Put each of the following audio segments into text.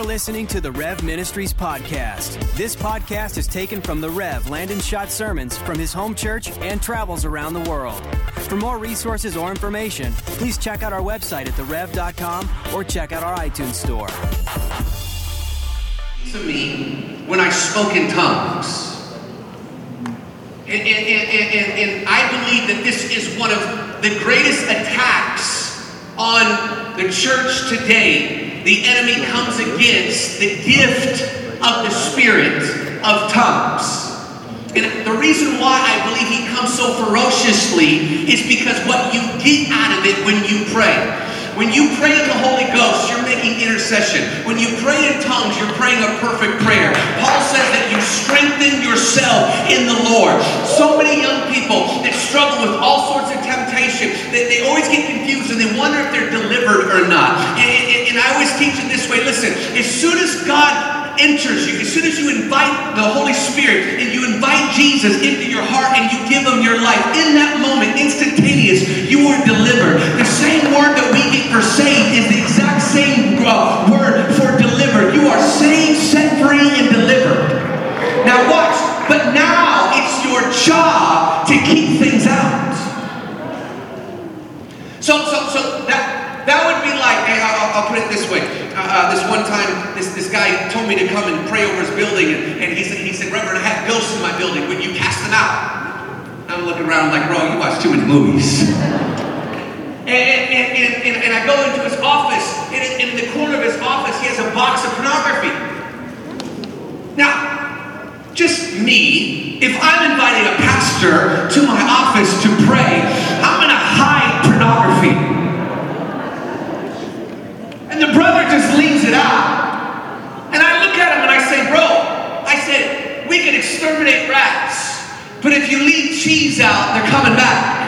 You're listening to the Rev Ministries podcast. This podcast is taken from the Rev Landon Schott sermons from his home church and travels around the world. For more resources or information, please check out our website at therev.com or check out our iTunes store. To me, when I spoke in tongues, and I believe that this is one of the greatest attacks on the church today. The enemy comes against the gift of the spirit of tongues. And the reason why I believe he comes so ferociously is because what you get out of it when you pray. When you pray in the Holy Ghost, you're making intercession. When you pray in tongues, you're praying a perfect prayer. Paul says that you strengthen yourself in the Lord. So many young people that struggle with all sorts of temptation, they always get confused and they wonder if they're delivered or not. And I always teach it this way. Listen, as soon as God enters you, as soon as you invite the Holy Spirit and you invite Jesus into your heart and you give him your life, in that moment, instantaneous, you are delivered. The same word that we get for saved is the exact same word for delivered. You are saved, set free, and delivered. Now watch, but now it's your job to keep things out. So that would be like, hey, I'll put it this way. This one time, this guy told me to come and pray over his building, and he said, Reverend, I have ghosts in my building. Would you cast them out? I'm looking around like, bro, you watch too many movies. And I go into his office, and in the corner of his office, he has a box of pornography. Now, just me, if I'm inviting a pastor to my office to pray, I'm going to hide pornography. And the brother just leaves it out. And I look at him and I say, bro, I said, we can exterminate rats, but if you leave cheese out, they're coming back.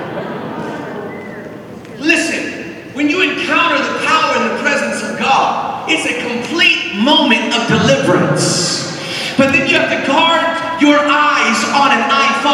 Listen, when you encounter the power and the presence of God, it's a complete moment of deliverance. But then you have to guard your eyes on an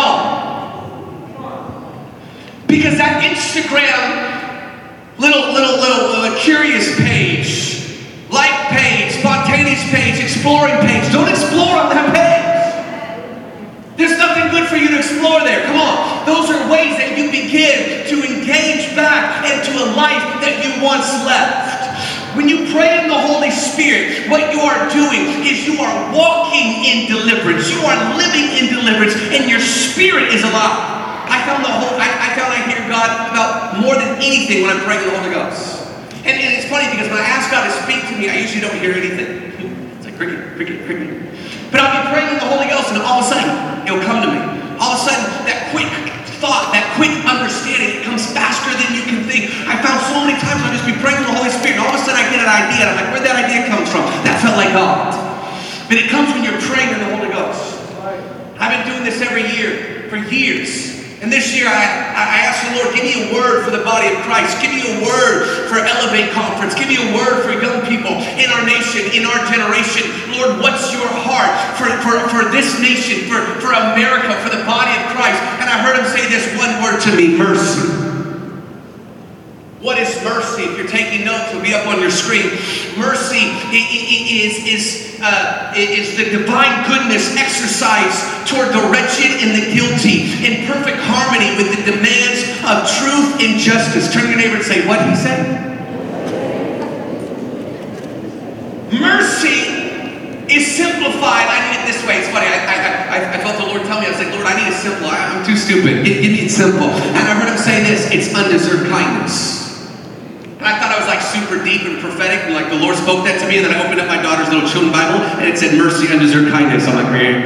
iPhone. Because that Instagram little curious page, like page, spontaneous page, exploring page. Don't explore on that page. There's nothing good for you to explore there. Come on. Those are ways that you begin to engage back into a life that you once left. When you pray in the Holy Spirit, what you are doing is you are walking in deliverance. You are living in deliverance, and your spirit is alive. I found I hear God about more than anything when I'm praying in the Holy Ghost. And it's funny because when I ask God to speak to me, I usually don't hear anything. It's like cricket. But I'll be praying in the Holy Ghost, and all of a sudden, it'll come to me. All of a sudden, that quick thought, that quick understanding, it comes faster than you can think. I found so many times I'll just be praying in the Holy Spirit, and all of a sudden I get an idea, and I'm like, where'd that idea come from? That felt like God. But it comes when you're praying in the Holy Ghost. I've been doing this every year for years. And this year, I asked the Lord, give me a word for the body of Christ. Give me a word for Elevate Conference. Give me a word for young people in our nation, in our generation. Lord, what's your heart for this nation, for America, for the body of Christ? And I heard him say this one word to me, mercy. What is mercy? If you're taking notes, it'll be up on your screen. Mercy is the divine goodness exercised toward the wretched and the guilty in perfect harmony with the demands of truth and justice. Turn to your neighbor and say, what did he say? Mercy is simplified. I need it this way. It's funny. I felt the Lord tell me, I was like, Lord, I need it simple. I'm too stupid. Give me it simple. And I heard him say this, it's undeserved kindness. And I thought I was like super deep and prophetic, and like the Lord spoke that to me, and then I opened up my daughter's little children's Bible, and it said mercy, undeserved kindness. I'm like, great.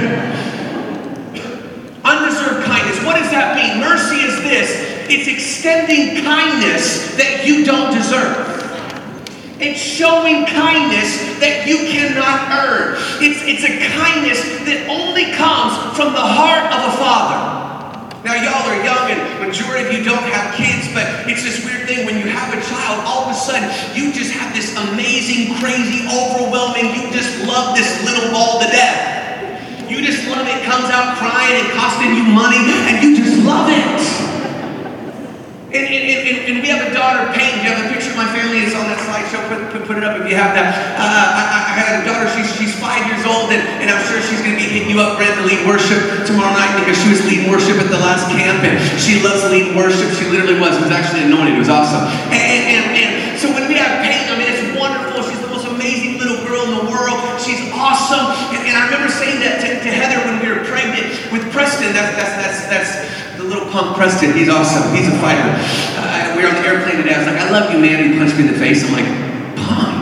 Undeserved kindness. What does that mean? Mercy is this. It's extending kindness that you don't deserve. It's showing kindness that you cannot earn. It's a kindness that only comes from the heart of a father. Now, y'all are young, and majority of you don't have kids, but it's this weird thing. When you have a child, all of a sudden, you just have this amazing, crazy, overwhelming, you just love this little ball to death. You just love it. Comes out crying and costing you money, and you just love it. And we have a daughter, Peyton. Do you have a picture of my family? It's on that slideshow. Put it up if you have that. I had a daughter. She's 5 years old, and I'm sure she's going to be hitting you up, Brent, to lead worship tomorrow night because she was leading worship at the last camp, and she loves leading worship. She literally was. It was actually anointed. It was awesome. And so when we have Peyton, I mean, it's wonderful. She's the most amazing little girl in the world. She's awesome. And I remember saying that to Heather when we were pregnant with Preston. That's the little punk Preston. He's awesome. He's a fighter. We were on the airplane today. I was like, I love you, man. And he punched me in the face. I'm like, punk.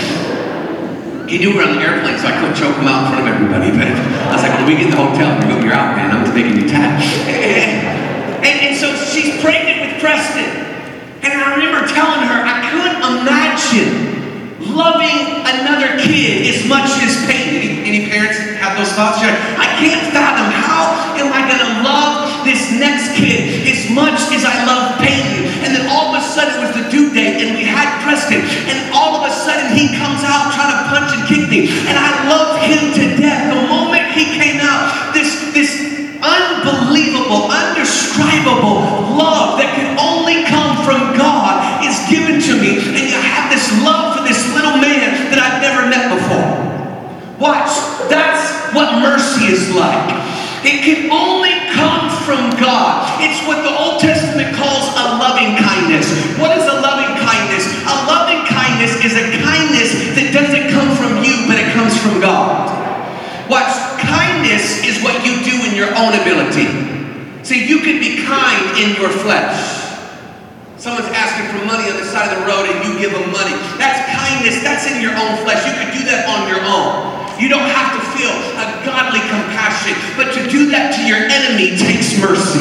He knew we were on the airplane, so I couldn't choke him out in front of everybody. But I was like, when we get in the hotel, you're out, man. I'm just making you tap. And so she's pregnant with Preston. And I remember telling her, I couldn't imagine loving another kid as much as Peyton. Any parents have those thoughts? You're like, I can't fathom, how am I going to love this next kid as much as I love Peyton? And then all of a sudden it was the due date and we had Preston, and all of a sudden he comes out trying to punch and kick me, and I love him to death. The moment he came out, this unbelievable, undescribable love that can only come from God is given to me, and you have this love for this little man that I've never met before. Watch, that's what mercy is like. It can only come from God. It's what the Old Testament calls a loving kindness. What is a loving kindness? A loving kindness is a kindness that doesn't come from you, but it comes from God. Watch, kindness is what you do in your own ability. See, you can be kind in your flesh. Someone's asking for money on the side of the road and you give them money. That's kindness. That's in your own flesh. You can do that on your own. You don't have to feel a godly compassion. But to do that to your enemy takes mercy.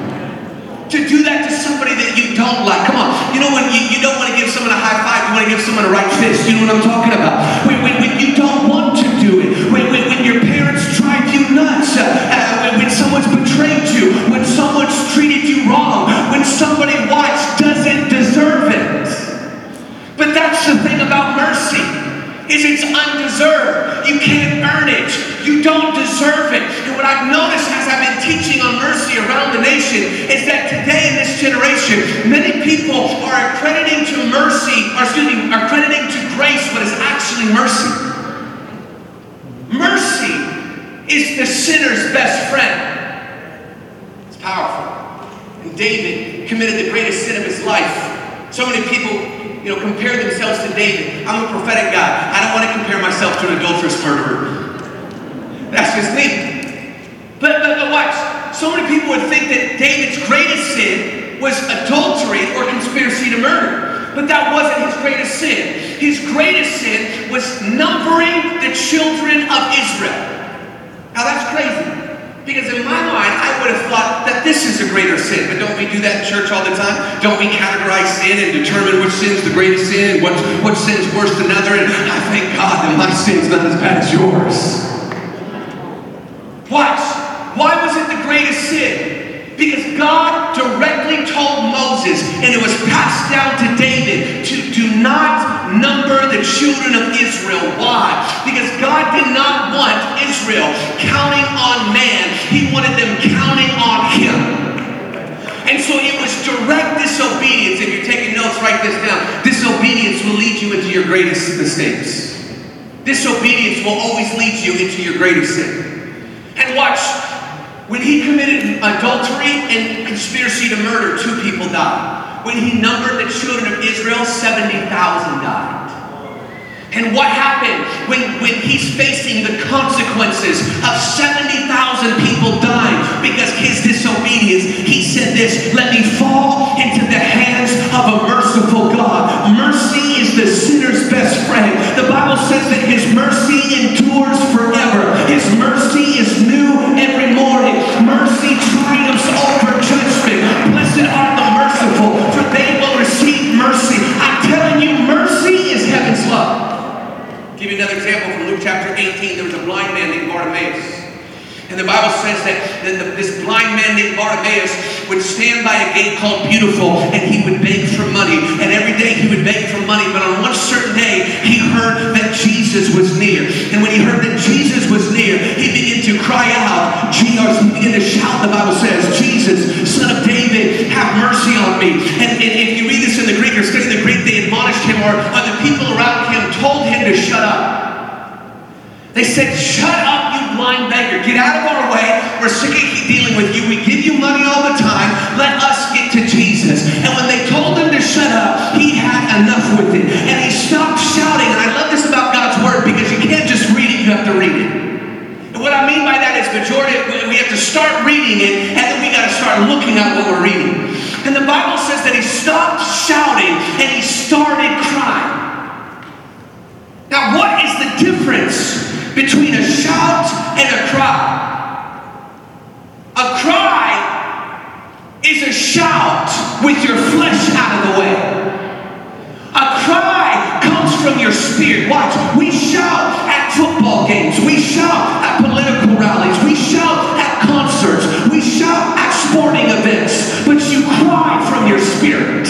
To do that to somebody that you don't like. Come on. You know when you don't want to give someone a high five, you want to give someone a right fist. You know what I'm talking about? When you don't want to do it. When your parents drive you nuts. When someone's betrayed you. When someone's treated you wrong. When somebody doesn't deserve it. But that's the thing about mercy. Is it's undeserved. You can't earn it. You don't deserve it. And what I've noticed as I've been teaching on mercy around the nation is that today in this generation, many people are crediting to grace what is actually mercy. Mercy is the sinner's best friend. It's powerful. And David committed the greatest sin of his life. So many people compare themselves to David. I'm a prophetic guy. I don't want to compare myself to an adulterous murderer. That's just me. But watch. So many people would think that David's greatest sin was adultery or conspiracy to murder. But that wasn't his greatest sin. His greatest sin was numbering the children of Israel. Now that's crazy. Because in my mind, I would have thought that this is a greater sin. But don't we do that in church all the time? Don't we categorize sin and determine which sin is the greatest sin, what sin is worse than another? And I thank God that my sin's not as bad as yours. Watch. Why was it the greatest sin? Because God directly told Moses, and it was passed down to David, to do not number the children of Israel. Why? Because God did not want Israel counting on man. He wanted them counting on Him. And so it was direct disobedience. If you're taking notes, write this down. Disobedience will lead you into your greatest mistakes. Disobedience will always lead you into your greatest sin. And watch. When he committed adultery and conspiracy to murder, 2 people died. When he numbered the children of Israel, 70,000 died. And what happened when he's facing the consequences of 70,000 people dying because his disobedience? He said this, let me fall into the hands of a merciful God. Mercy is the sinner's best friend. The Bible says that His mercy endures forever. His mercy is new every morning. Mercy triumphs over judgment. Blessed are the merciful, for they will receive mercy. I'm telling you, mercy is heaven's love. I'll give you another example from Luke chapter 18. There was a blind man named Bartimaeus. And the Bible says that this blind man named Bartimaeus would stand by a gate called Beautiful, and he would beg for money. And every day he would beg for money. But on one certain day, he heard that Jesus was near. And when he heard that Jesus was near, he began to cry out. He began to shout, the Bible says, Jesus, Son of David, have mercy on me. or the people around him told him to shut up. They said, shut up, you blind beggar. Get out of our way. We're sick of dealing with you. We give you money all the time. Let us get to Jesus. And when they told him to shut up, he had enough with it. And he stopped shouting. And I love this about God's word because you can't just read it, you have to read it. And what I mean by that is we have to start reading it, and then we got to start looking at what we're reading. And the Bible says that he stopped shouting and he started crying. Now, what is the difference between a shout and a cry? A cry is a shout with your flesh out of the way. A cry comes from your spirit. Watch, we shout at football games. We shout at political rallies. We shout at concerts. We shout at sporting events. But you cry from your spirit.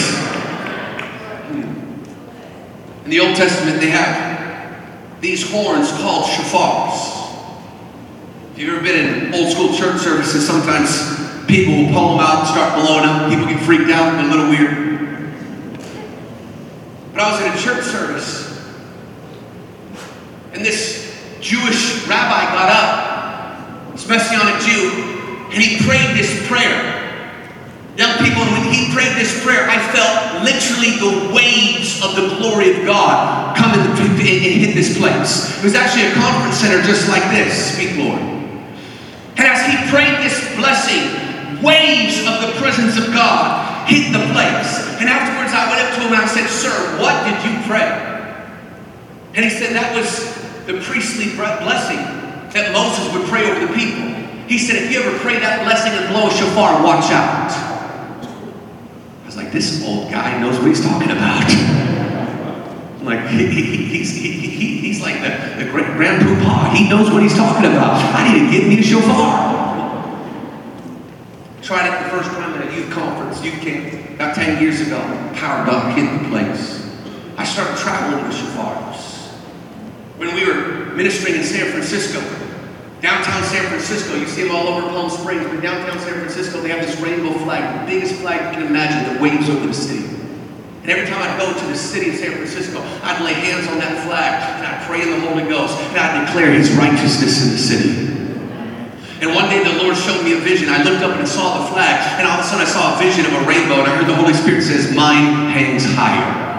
In the Old Testament, they have these horns called shofars. If you've ever been in old school church services, sometimes people will pull them out and start blowing them. People get freaked out and a little weird. But I was in a church service, and this Jewish rabbi got up, this Messianic Jew, and he prayed this prayer. Young people, when he prayed this prayer, I felt literally the waves of the glory of God come and hit this place. It was actually a conference center just like this. Speak, Lord. And as he prayed this blessing, waves of the presence of God hit the place. And afterwards I went up to him and I said, sir, what did you pray? And he said that was the priestly blessing that Moses would pray over the people. He said, if you ever pray that blessing and blow a shofar, watch out. I was like, this old guy knows what he's talking about. Like, he's like the great grandpapa. He knows what he's talking about. I need to get me a shofar. Tried it the first time at a youth conference, youth camp, about 10 years ago. Power dog hit the place. I started traveling with shofars. When we were ministering in San Francisco, downtown San Francisco, you see them all over Palm Springs, but downtown San Francisco, they have this rainbow flag, the biggest flag you can imagine that waves over the city. And every time I'd go to the city of San Francisco, I'd lay hands on that flag, and I'd pray in the Holy Ghost, and I'd declare his righteousness in the city. And one day the Lord showed me a vision. I looked up and I saw the flag, and all of a sudden I saw a vision of a rainbow, and I heard the Holy Spirit says, mine hangs higher.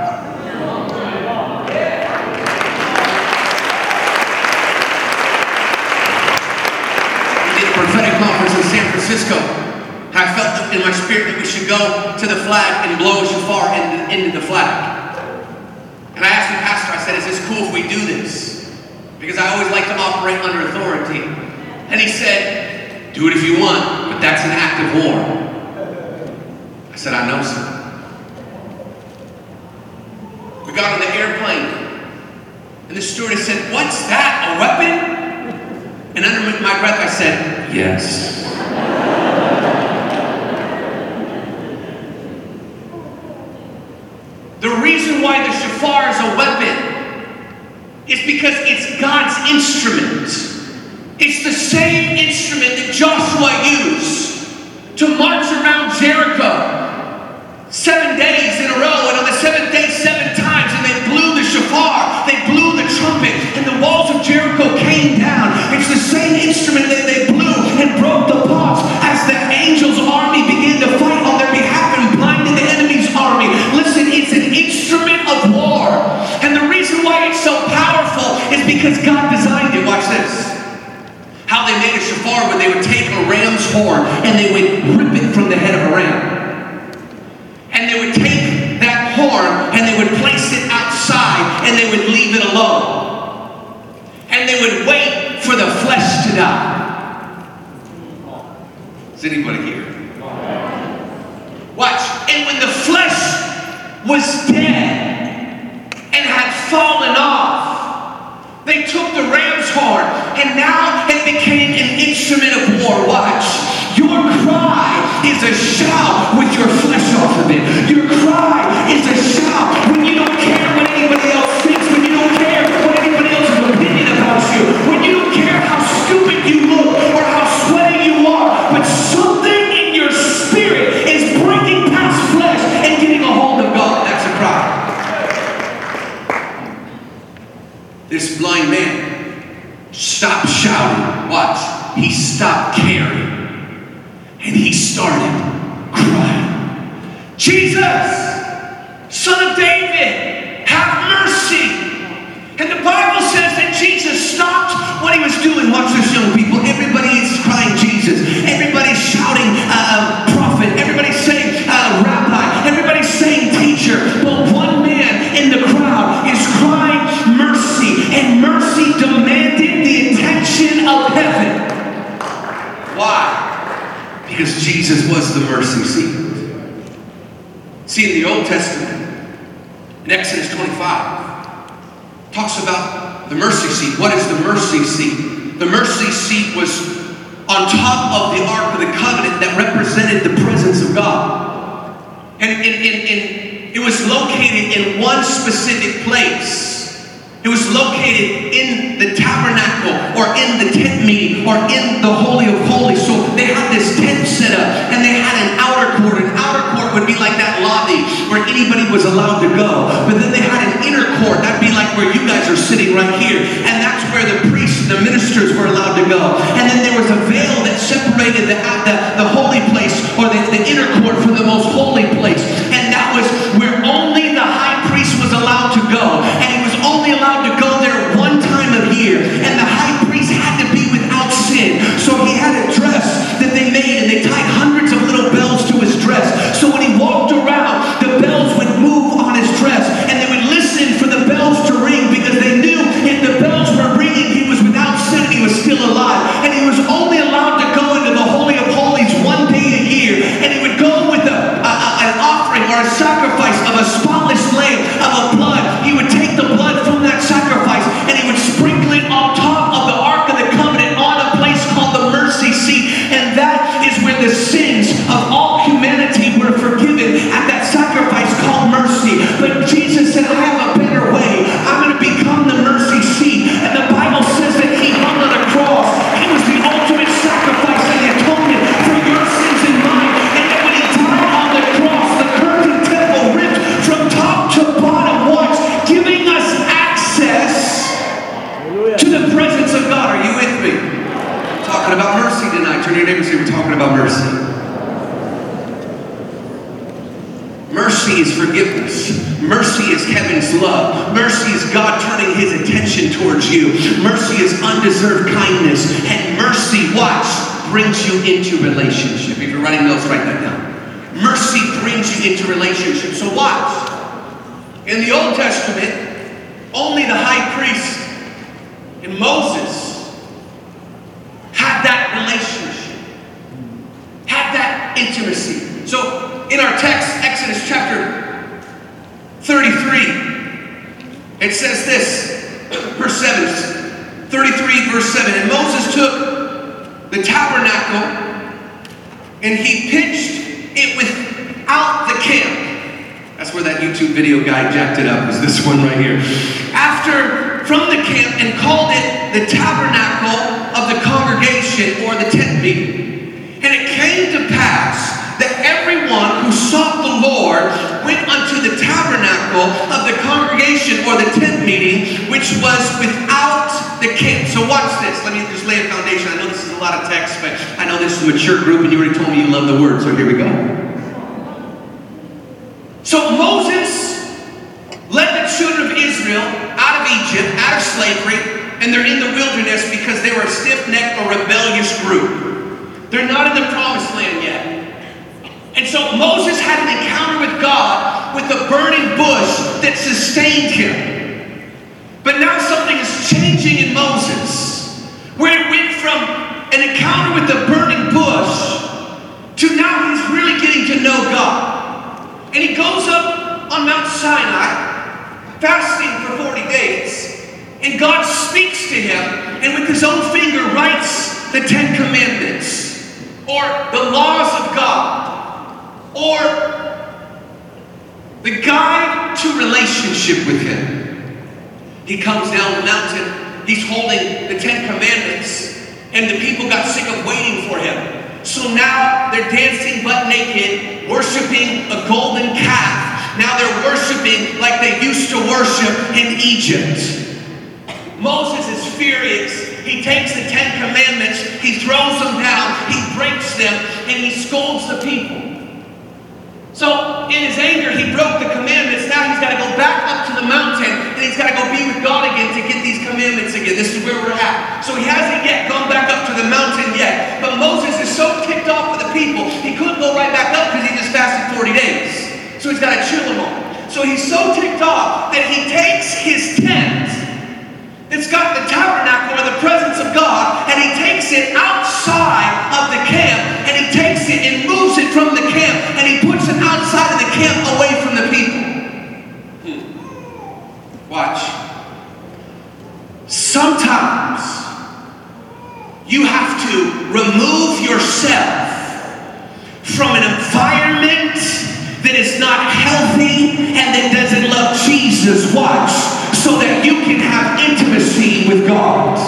Prophetic conference in San Francisco. I felt in my spirit that we should go to the flag and blow a shofar into the flag. And I asked the pastor, I said, is this cool if we do this? Because I always like to operate under authority. And he said, do it if you want, but that's an act of war. I said, I know, sir. We got on the airplane, and the stewardess said, what's that, a weapon? And under my breath I said, yes. The reason why the shofar is a weapon is because it's God's instrument. It's the same instrument that Joshua used to march around Jericho 7 days in a row, and on the 7th day 7 times, and they blew the shofar, they blew the trumpet, and the walls of Jericho came down. It's the same instrument that they blew and broke the pots as the angels' army began to fight on their behalf and blinded the enemy's army. Listen, it's an instrument of war, and the reason why it's so powerful is because God designed it. Watch this. How they made a shofar, where they would take a ram's horn and they would rip it from the head of a ram. And they would take that horn and they would place it outside and they would leave it alone. And they would wait for the flesh to die. Is anybody here? Watch. And when the flesh was dead and had fallen off, they took the ram's horn and now it became an instrument of war. Watch. Your cry is a shout with your flesh off of it. Your cry is a shout when you don't care what anybody else thinks, when you don't care what anybody else's opinion about you, when you don't care how stupid you look or how sweaty you are, but something in your spirit is breaking past flesh and getting a hold of God. That's a cry. stopped caring. And he started crying. Jesus, Son of David, have mercy. And the Bible says that Jesus stopped what he was doing. Watch this, young people. Everybody is crying Jesus. Everybody's shouting prophet. Everybody's saying rabbi. Everybody's saying teacher. But one man in the crowd is crying mercy. And mercy demanded the attention of heaven. Why? Because Jesus was the mercy seat. See, in the Old Testament, in Exodus 25, talks about the mercy seat. What is the mercy seat? The mercy seat was on top of the Ark of the Covenant that represented the presence of God. And it was located in one specific place. It was located in the tabernacle or in the tent meeting or in the Holy of Holies. So they had this tent set up and they had an outer court. An outer court would be like that lobby where anybody was allowed to go. But then they had an inner court. That'd be like where you guys are sitting right here. And that's where the priests, the ministers were allowed to go. And then there was a veil that separated the holy place or the inner court from the most holy place. And that was where only the high priest was allowed to go. And he was only allowed to go there one time of year. And the high priest had to be without sin. So he had a dress that they made and they tied hundreds of little bells to his dress. So when he walked around, the bells would move on his dress. And they would listen for the bells to ring because they knew if the bells were ringing, he was without sin and he was still alive. And he was only allowed to go into the Holy of Holies one day a year. And he would go with an offering or a sacrifice of a spotless lamb of a blood. He would take the blood from that sacrifice and he would sprinkle it on top of the Ark of the Covenant on a place called the mercy seat. And that is where the sins of all humanity were forgiven at that sacrifice called mercy. But Jesus said, I have a better way. I'm going to become the mercy seat. And the Bible says that he hung on a cross. He was the ultimate sacrifice and the atonement for your sins and mine. And then when he died on the cross, the curtain temple ripped from top to bottom once, giving us access to the presence of God. Are you with me? We're talking about mercy tonight. Turn to your neighbor and say, we're talking about mercy. Mercy is forgiveness. Mercy is heaven's love. Mercy is God turning his attention towards you. Mercy is undeserved kindness. And mercy, watch, brings you into relationship. If you're writing notes, write that down. Mercy brings you into relationship. So watch. In the Old Testament, only the high priest and Moses had that relationship, had that intimacy. So in our text, Exodus chapter 33, it says this, verse 7, 33 verse 7, and Moses took the tabernacle and he pitched it without the camp. That's where that YouTube video guy jacked it up, is this one right here. From the camp and called it the tabernacle of the congregation or the tent meeting. And it came to pass that everyone who sought the Lord went unto the tabernacle of the congregation or the tent meeting, which was without the camp. So watch this. Let me just lay a foundation. I know this is a lot of text, but I know this is a mature group and you already told me you love the word. So here we go. So Moses led the children of Israel out of Egypt, out of slavery, and they're in the wilderness because they were a stiff-necked or rebellious group. They're not in the promised land yet. And so Moses had an encounter with God with a burning bush that sustained him. But now something is changing in Moses, where it went from an encounter with the burning bush to now he's really getting to know God. And he goes up on Mount Sinai, fasting for 40 days, and God speaks to him, and with his own finger writes the 10 Commandments, or the laws of God, or the guide to relationship with him. He comes down the mountain, he's holding the 10 Commandments, and the people got sick of waiting for him. So now they're dancing butt naked, worshiping a golden calf. Now they're worshiping like they used to worship in Egypt. Moses is furious he takes the 10 commandments, he throws them down, he breaks them, and he scolds the people. So, in his anger, he broke the commandments. Now he's got to go back up to the mountain, and he's got to go be with God again to get these commandments again. This is where we're at. So he hasn't yet gone back up to the mountain yet. But Moses is so ticked off with the people, he couldn't go right back up because he just fasted 40 days. So he's got to chill them all. So he's so ticked off that he takes his tent that's got the tabernacle or the presence of God, and he takes it outside of the camp, and he takes it and moves it from the camp, and he puts it outside of the camp away from the people. Watch. Sometimes you have to remove yourself from an environment that is not healthy and that doesn't love Jesus. Watch. So that you can have intimacy with God.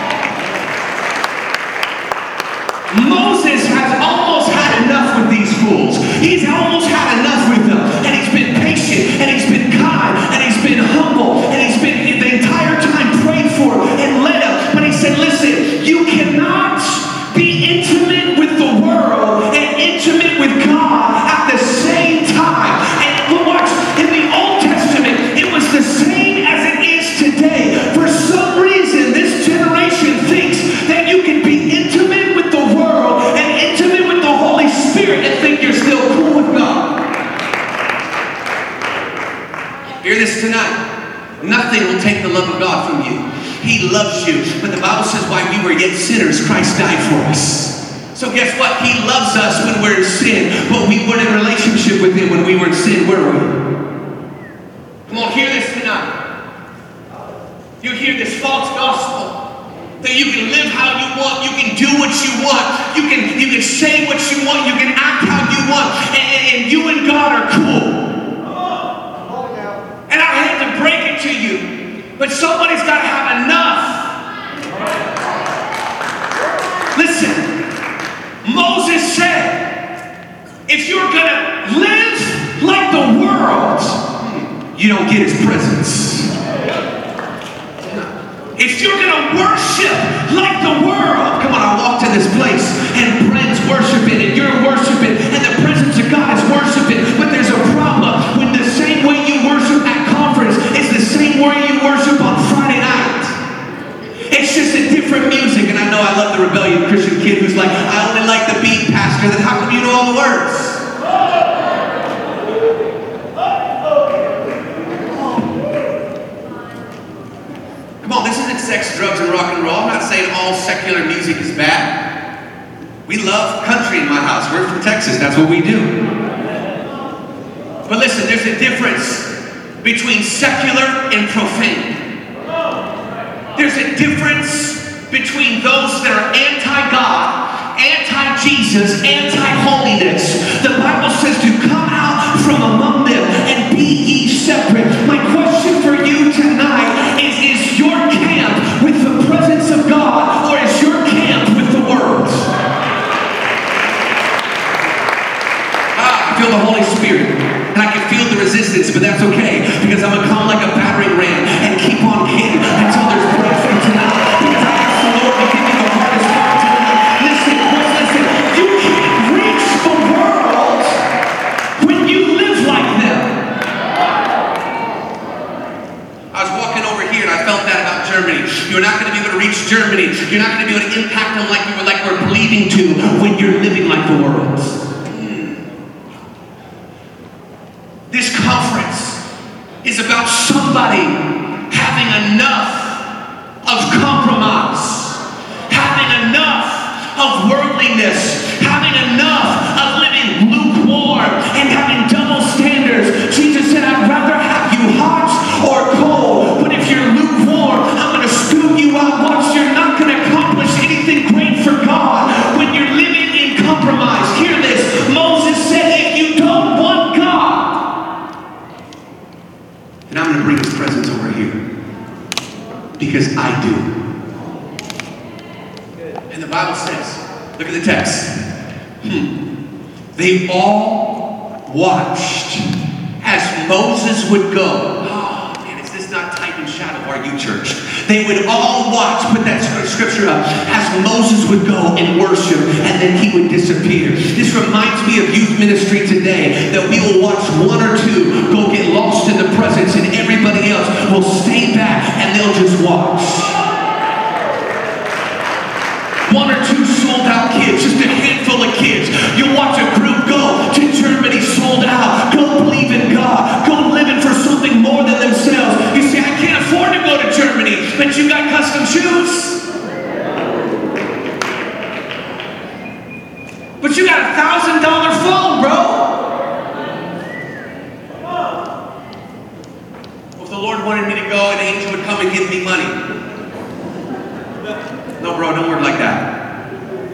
Moses has almost had enough with these fools. He's almost had enough with them. And he's been patient, and he's been kind, and he's been humble, and he's been the entire time prayed for and led up. But he said, listen, you cannot be intimate with the world and intimate with God at the same time. And watch, in the Old Testament, it was the same as it is today. For some reason, this generation thinks that you can be intimate with the world and intimate with the Holy Spirit and think you're still cool with God. Hear this tonight. Nothing will take the love of God from you. He loves you. But the Bible says while we were yet sinners, Christ died for us. So guess what? He loves us when we're in sin. But we weren't in a relationship with Him when we were in sin, were we? Come on, hear this tonight. You hear this false gospel that you can live how you want, you can do what you want, you can say what you want, you can act how you want, and you and God are cool. And I hate to break it to you, but somebody's got to have enough. Listen, Moses said, if you're going to live like the world, you don't get His presence. If you're going to worship like the world, come on, I walked to this place and Brent's worshiping and you're worshiping and the presence of God is worshiping, but there's a problem when the same way you worship at conference is the same way you worship on Friday night. It's just a different music, and I know I love the rebellion Christian kid who's like, I only like the beat, Pastor, then how come you know all the words? Come on, this isn't sex, drugs, and rock and roll. I'm not saying all secular music is bad. We love country in my house. We're from Texas. That's what we do. But listen, there's a difference between secular and profane. There's a difference between those that are anti-God, anti-Jesus, anti-holiness. The Bible says to come out from among them and be ye separate. My question for you tonight is your camp with the presence of God, or is your camp with the world? I feel the Holy Spirit, and I can feel the resistance, but that's okay, because I'm going to come like a battering ram and keep on hitting until there's breakthrough tonight, because I asked the Lord to give me the hardest part tonight. Listen, you can't reach the world when you live like them. I was walking over here and I felt that about Germany. You're not going to be able to reach Germany. You're not going to be able to impact them like we're believing to when you're living like the world. This conference is about somebody having enough of compromise, having enough of worldliness, having enough of living lukewarm and having double standards. Jesus said, I'd rather have you hot or cold, but if you're lukewarm, I'm going to spew you out once. You're not going to accomplish anything great for God when you're living in compromise. Hear this. Moses said, if you don't want God, then I'm going to bring His presence over here, because I do. And the Bible says, look at the text. They all watched as Moses would go. Oh man, is this not type and shadow of our youth church? They would all watch, put that scripture up, as Moses would go and worship, and then he would disappear. This reminds me of youth ministry today, that we will watch one or two go get lost in the presence, and everybody else will stay back, and they'll just watch. One or two sold out kids, just a handful of kids. You'll watch a group go to Germany, sold out, go believe in God, go living for something more than themselves. You say, I can't afford to go to Germany, but you got custom shoes. But you got $1,000 phone, bro. Well, if the Lord wanted me to go, an angel would come and give me money. No, bro, don't work like that.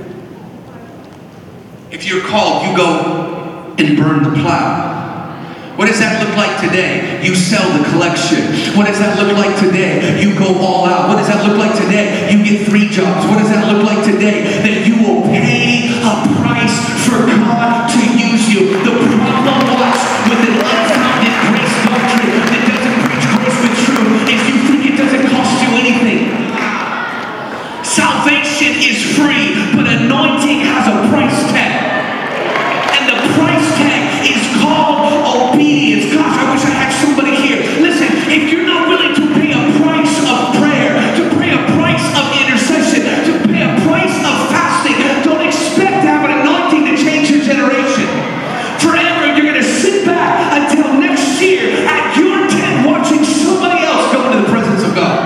If you're called, you go and burn the plow. What does that look like today? You sell the collection. What does that look like today? You go all out. What does that look like today? You get 3 jobs. What does that look like today? That you will pay a price for God to use you. The problem was with an unfounded grace doctrine that doesn't preach grace with truth is you think it doesn't cost you anything. Salvation is free, but anointing has a price tag. And the price tag is called obedience. Gosh, I wish I had somebody here. Listen, if you're not willing to pay a price of prayer, to pay a price of intercession, to pay a price of fasting, don't expect to have an anointing to change your generation. Forever, you're going to sit back until next year at your tent watching somebody else go into the presence of God.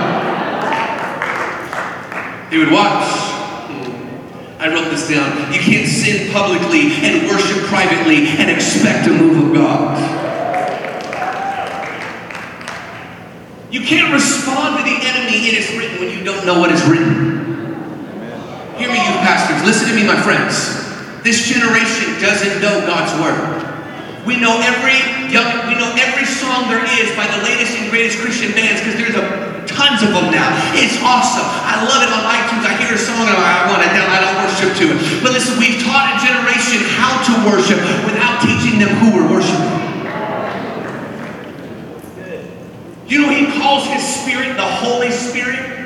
He would watch. I wrote this down. You can't sin publicly and worship privately and expect a move of God. You can't respond to the enemy, it is written, when you don't know what is written. Hear me, you pastors. Listen to me, my friends. This generation doesn't know God's word. We know every song there is by the latest and greatest Christian bands, because there's tons of them now. It's awesome. I love it on iTunes. I hear a song and I want it down. I don't worship to it. But listen, we've taught a generation how to worship without teaching them who we're worshiping. You know, he calls his spirit the Holy Spirit.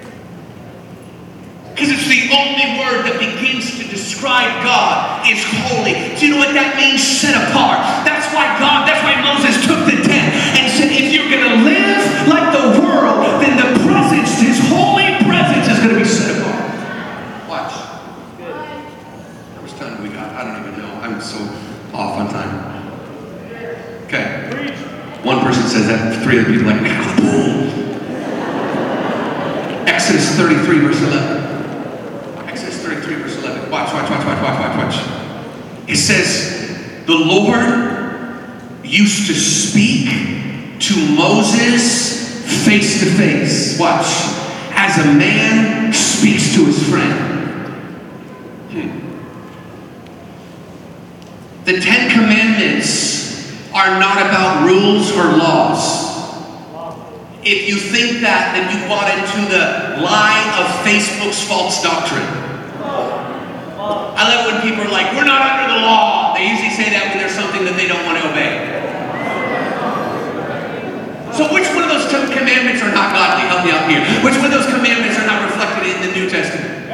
Because it's the only word that begins to describe God is holy. Do you know what that means? Set apart. That's why Moses took the tent and said, if you're going to live like the world, then the presence, his holy presence is going to be set apart. Watch. How much time do we got? I don't even know. I'm so off on time. Okay. One person says that, 3 other people are like, boom. Exodus 33, verse 11. Exodus 33, verse 11. Watch. It says, the Lord used to speak to Moses face to face. Watch. As a man speaks to his friend. The 10 Commandments are not about rules or laws. If you think that, then you bought into the lie of Facebook's false doctrine. I love when people are like, we're not under the law. They usually say that when there's something that they don't want to obey. So which one of those commandments are not godly? Help me out here. Which one of those commandments are not reflected in the New Testament?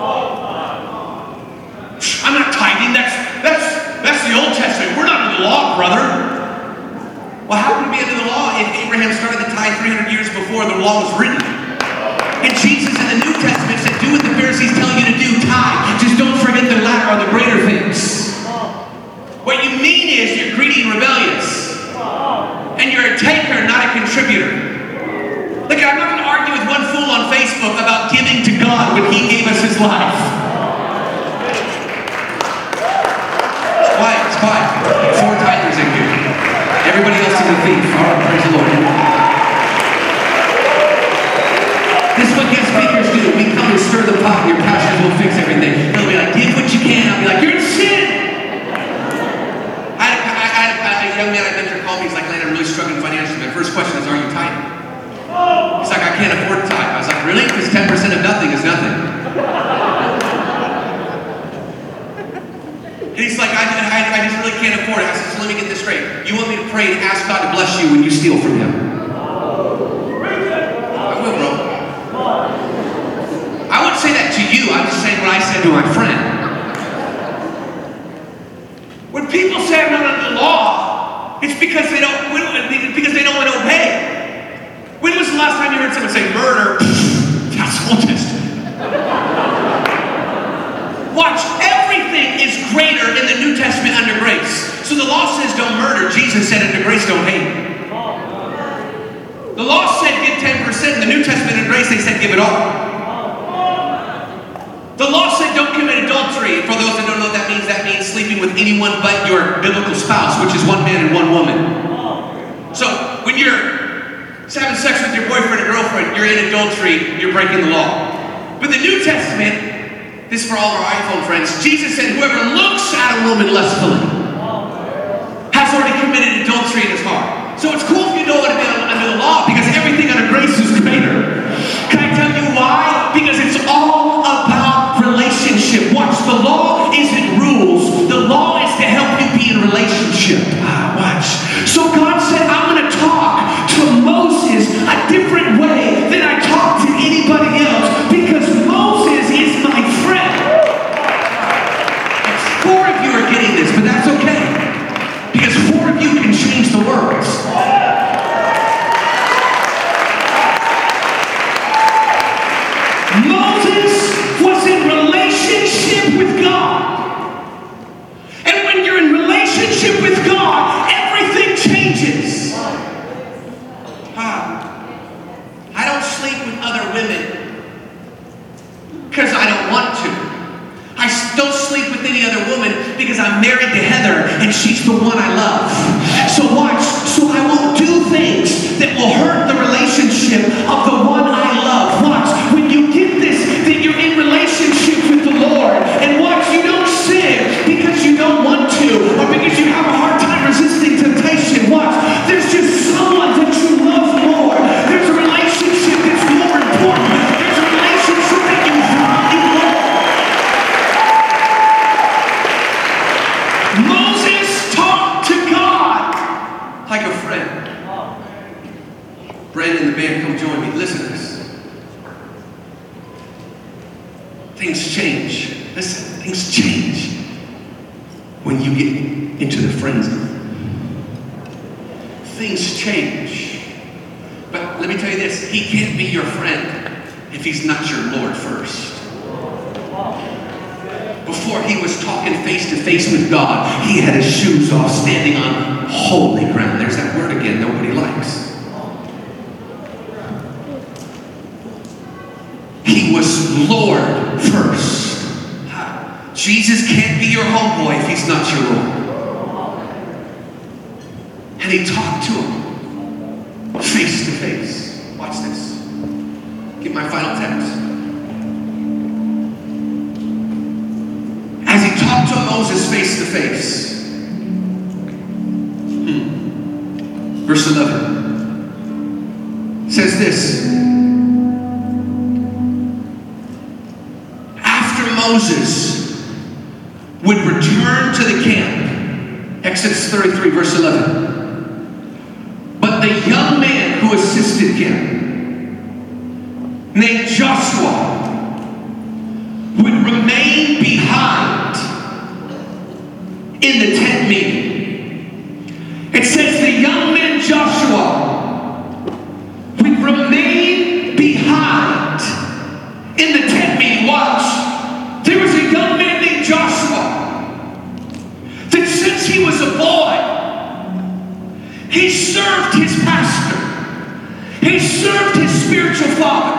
I'm not tithing. That's the Old Testament. We're not under the law, brother. Well, how can we be under the law if Abraham started the tithe 300 years before the law was written? And Jesus in the New Testament said, do what the Pharisees tell you to do, tithe. Just don't forget the latter or the greater things. What you mean is you're greedy and rebellious. And you're a taker, not a contributor. Look, I'm not going to argue with one fool on Facebook about giving to God when he gave us his life. It's quiet. 4 tithers in here. Everybody else is a thief. All right, praise the Lord. This is what guest speakers do. We come and stir the pot, and your pastors will fix everything. They'll be like, give what you can. I'll be like, you're in sin. I had a young man I mentor call me. He's like, Landon, I'm really struggling financially. My first question is, are you tithing? He's like, I can't afford to tithe. I was like, really? Because 10% of nothing is nothing. And he's like, I just really can't afford it. I said, so let me get this straight. You want me to pray and ask God to bless you when you steal from him? I will, bro. what I said to my friend. When people say I'm not under the law, it's because they don't want to obey. When was the last time you heard someone say murder? That's Old Testament. Watch, everything is greater in the New Testament under grace. So the law says don't murder. Jesus said under grace don't hate. The law said give 10%. In the New Testament under grace they said give it all. The law said don't commit adultery. For those that don't know what that means sleeping with anyone but your biblical spouse, which is one man and one woman. So when you're having sex with your boyfriend or girlfriend, you're in adultery, you're breaking the law. But the New Testament, this is for all of our iPhone friends, Jesus said whoever looks at a woman lustfully has already committed adultery in his heart. So it's cool if you know what to be under the law, because everything under grace is greater. Can I tell you why? Because it's all about relationship. Watch, the law isn't rules. The law is to help you be in relationship. Watch. So God said, I'm going to talk to Moses a different way than I talk to anybody else, because Moses is my friend. 4 of you are getting this, but that's okay, because 4 of you can change the words. Moses was in relationship with God. And when you're in relationship with God, everything changes. I don't sleep with other women because I don't want to. I don't sleep with any other woman because I'm married to Heather and she's the one I love. So watch, so I won't do things that will hurt the relationship of the one I love. Watch, when you get this, that you're in relationship with the Lord, and watch, you don't sin because you don't want to, or because you have a hard time resisting temptation. Watch, there's just someone that you love more. There's a relationship that's more important. There's a relationship that you value more. Moses talked to God like a friend. Brandon and the band, come join me. Listen to this. Things change. Listen, things change when you get into the friend zone. Things change. But let me tell you this, he can't be your friend if he's not your Lord first. Before he was talking face to face with God, he had his shoes off, standing on holy ground. There's that word again nobody likes. He was Lord first. Jesus can't be your homeboy if he's not your Lord. And he talked to him face to face. Watch this. Get my final text. As he talked to Moses face to face. Verse 11 says this. After Moses would return to the camp, Exodus 33, verse 11. But the young man who assisted him, named Joshua, would remain behind in the tent meeting. It says the young man Joshua would remain behind in the tent meeting. Watch. There was a young man named Joshua that since he was a boy, he served his pastor. He served his spiritual father.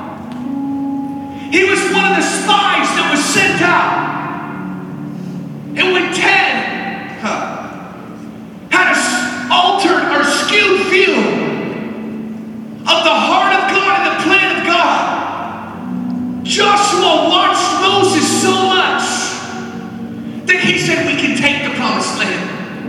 He was one of the spies that was sent out. And when Ted had an altered or skewed view of the heart of God and the plan of God, Joshua watched Moses so much that he said we can take the promised land.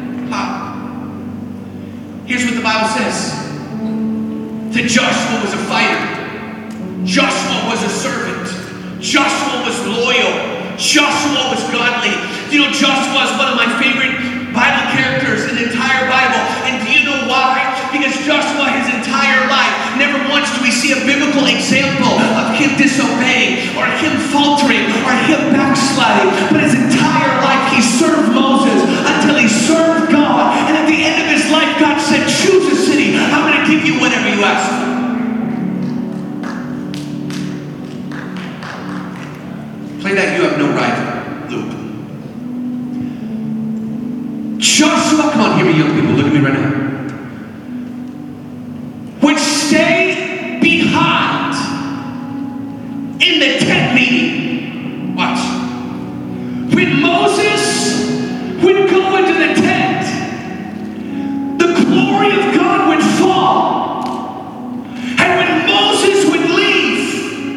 Here's what the Bible says. That Joshua was a fighter. Joshua was a servant. Joshua was loyal. Joshua was godly. You know, Joshua is one of my favorite Bible characters in the entire Bible. And do you know why? Because Joshua, his entire life, never once do we see a biblical example of him disobeying or him faltering or him Joshua, come on, hear me, young people, look at me right now, would stay behind in the tent meeting. Watch. When Moses would go into the tent, the glory of God would fall. And when Moses would leave,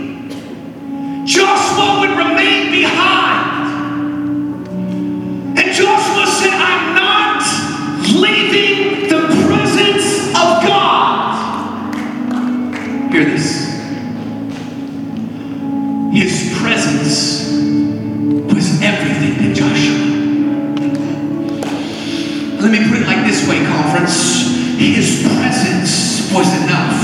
Joshua would remain behind. And Joshua said, I'm not leaving the presence of God. Hear this. His presence was everything to Joshua. Let me put it like this way, conference. His presence was enough.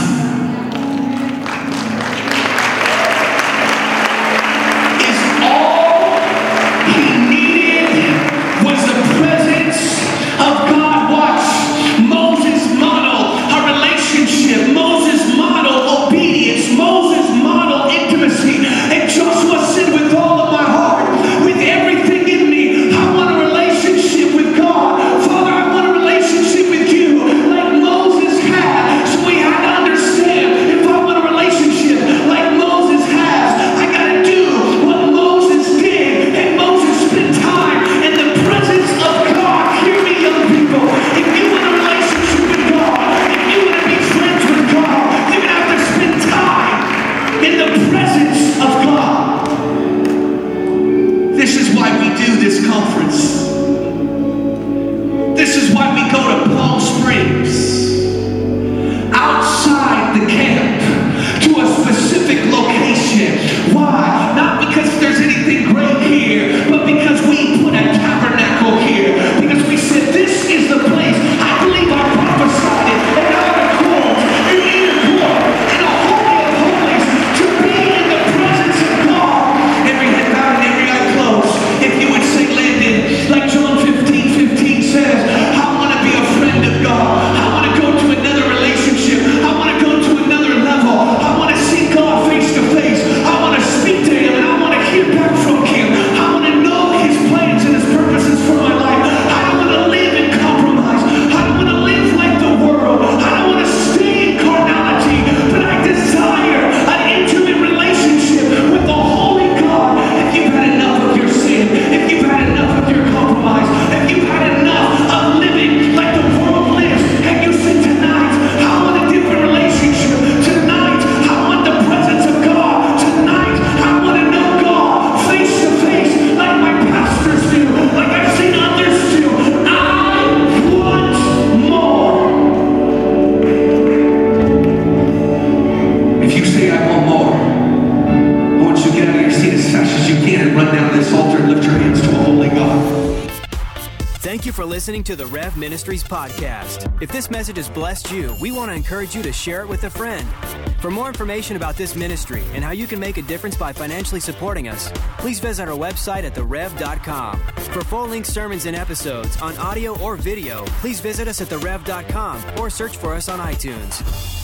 Thank you for listening to the Rev Ministries podcast. If this message has blessed you, we want to encourage you to share it with a friend. For more information about this ministry and how you can make a difference by financially supporting us, please visit our website at therev.com. For full-length sermons and episodes on audio or video, please visit us at therev.com or search for us on iTunes.